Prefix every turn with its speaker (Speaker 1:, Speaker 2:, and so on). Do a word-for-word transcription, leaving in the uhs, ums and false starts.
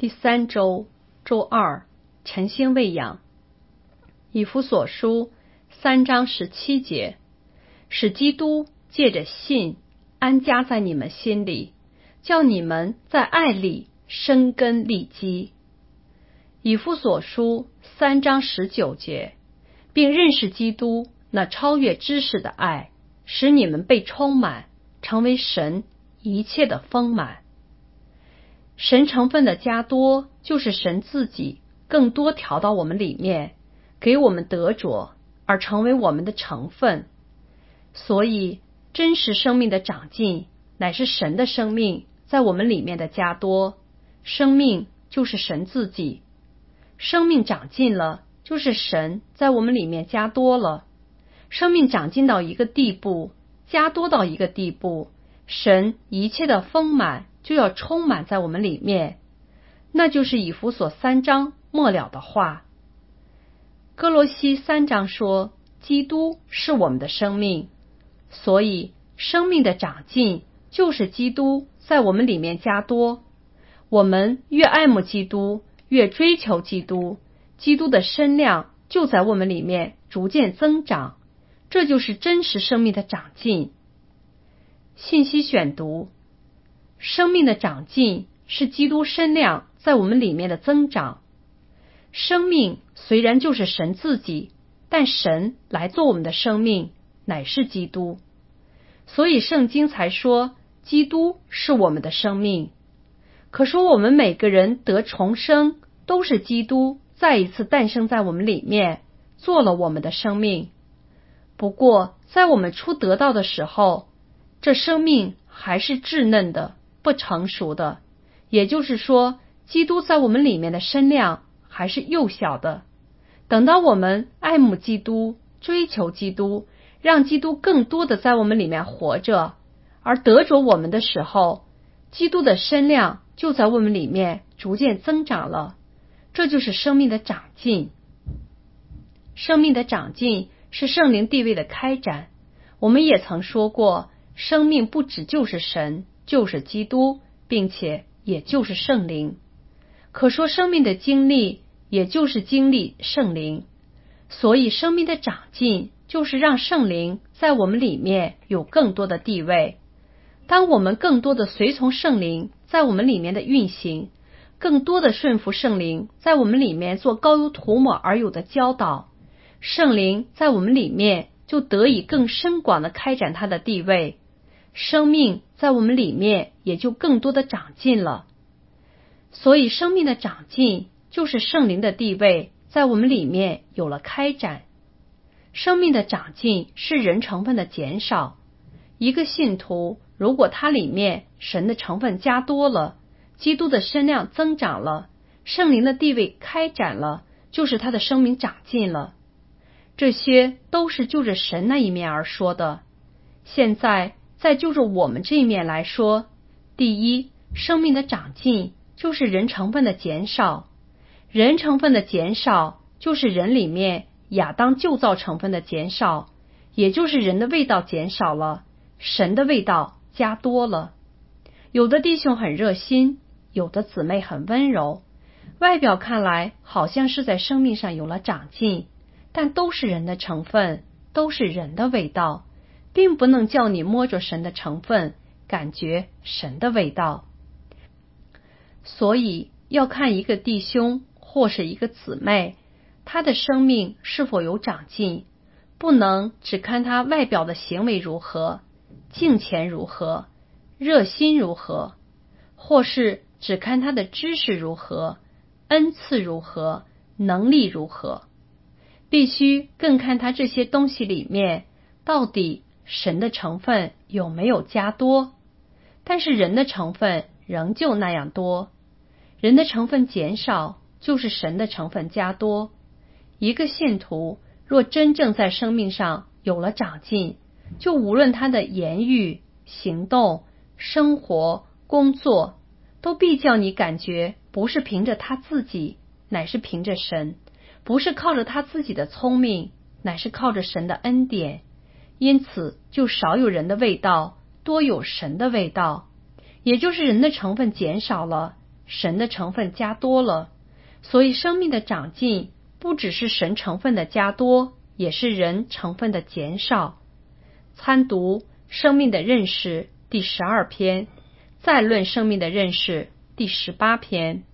Speaker 1: 第三周周二，晨星喂养。以弗所书三章十七节，使基督借着信安家在你们心里，叫你们在爱里生根立基。以弗所书三章十九节，并认识基督那超越知识的爱，使你们被充满，成为神一切的丰满。神成分的加多，就是神自己更多调到我们里面，给我们得着，而成为我们的成分。所以真实生命的长进，乃是神的生命在我们里面的加多。生命就是神自己，生命长进了，就是神在我们里面加多了。生命长进到一个地步，加多到一个地步，神一切的丰满就要充满在我们里面，那就是以弗所三章末了的话。哥罗西三章说，基督是我们的生命，所以生命的长进就是基督在我们里面加多。我们越爱慕基督，越追求基督，基督的身量就在我们里面逐渐增长，这就是真实生命的长进。信息选读：生命的长进是基督身量在我们里面的增长。生命虽然就是神自己，但神来做我们的生命乃是基督，所以圣经才说基督是我们的生命。可说我们每个人得重生，都是基督再一次诞生在我们里面，做了我们的生命。不过在我们初得到的时候，这生命还是稚嫩的，不成熟的，也就是说基督在我们里面的身量还是幼小的。等到我们爱慕基督，追求基督，让基督更多的在我们里面活着，而得着我们的时候，基督的身量就在我们里面逐渐增长了。这就是生命的长进。生命的长进是圣灵地位的开展。我们也曾说过，生命不只就是神，就是基督，并且也就是圣灵。可说生命的经历也就是经历圣灵，所以生命的长进就是让圣灵在我们里面有更多的地位。当我们更多的随从圣灵在我们里面的运行，更多的顺服圣灵在我们里面做高油涂抹而有的教导，圣灵在我们里面就得以更深广的开展它的地位，生命在我们里面也就更多的长进了。所以生命的长进就是圣灵的地位在我们里面有了开展。生命的长进是人成分的减少。一个信徒如果他里面神的成分加多了，基督的身量增长了，圣灵的地位开展了，就是他的生命长进了。这些都是就着神那一面而说的。现在再就着我们这一面来说，第一，生命的长进就是人成分的减少。人成分的减少就是人里面亚当旧造成分的减少，也就是人的味道减少了，神的味道加多了。有的弟兄很热心，有的姊妹很温柔，外表看来好像是在生命上有了长进，但都是人的成分，都是人的味道，并不能叫你摸着神的成分，感觉神的味道。所以要看一个弟兄或是一个姊妹，他的生命是否有长进，不能只看他外表的行为如何，敬虔如何，热心如何，或是只看他的知识如何，恩赐如何，能力如何。必须更看他这些东西里面到底神的成分有没有加多。但是人的成分仍旧那样多，人的成分减少就是神的成分加多。一个信徒若真正在生命上有了长进，就无论他的言语、行动、生活、工作，都必叫你感觉不是凭着他自己，乃是凭着神，不是靠着他自己的聪明，乃是靠着神的恩典。因此就少有人的味道，多有神的味道，也就是人的成分减少了， 神的成分加多了，所以生命的长进不只是神成分的加多，也是人成分的减少。参读《生命的认识》第十二篇，再论生命的认识第十八篇。